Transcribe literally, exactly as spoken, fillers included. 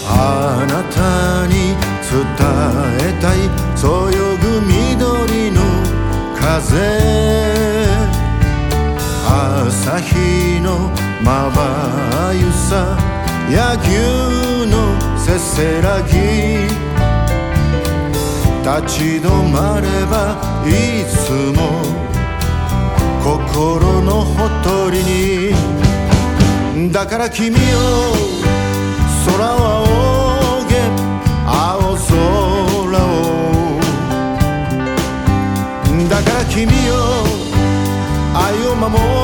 あなたに伝えたいそよぐ緑の風、朝日のまばゆさ、野球のせせらぎ、立ち止まればいつも心のほとりに。だから君よ空を仰げ青空を、だから君よ愛を守れ